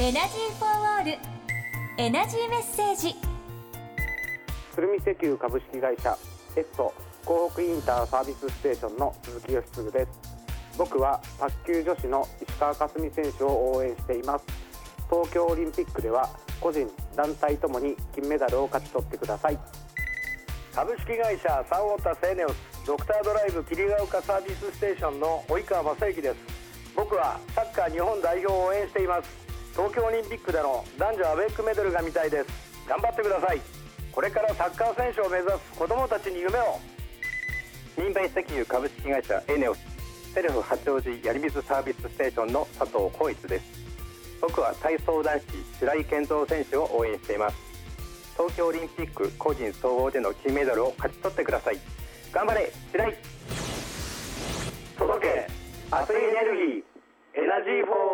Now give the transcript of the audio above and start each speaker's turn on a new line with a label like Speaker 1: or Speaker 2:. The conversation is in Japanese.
Speaker 1: エナジーフォーオールエナジーメッセージ。
Speaker 2: 鶴見石油株式会社エッソ港北インターサービスステーションの鈴木義嗣です。僕は卓球女子の石川佳純選手を応援しています。東京オリンピックでは個人団体ともに金メダルを勝ち取ってください。
Speaker 3: 株式会社サンオータスエネオスドクタードライブ桐ヶ丘サービスステーションの及川正幸です。僕はサッカー日本代表を応援しています。東京オリンピックでの男女アベックメダルが見たいです。頑張ってください。これからサッカー選手を目指す子どもたちに夢を。
Speaker 4: 新米石油株式会社エネオスセルフ八王子槍水サービスステーションの佐藤浩一です。僕は体操男子白井健三選手を応援しています。東京オリンピック個人総合での金メダルを勝ち取ってください。頑張れ白井。
Speaker 3: 届け熱いエネルギーエナジーフォー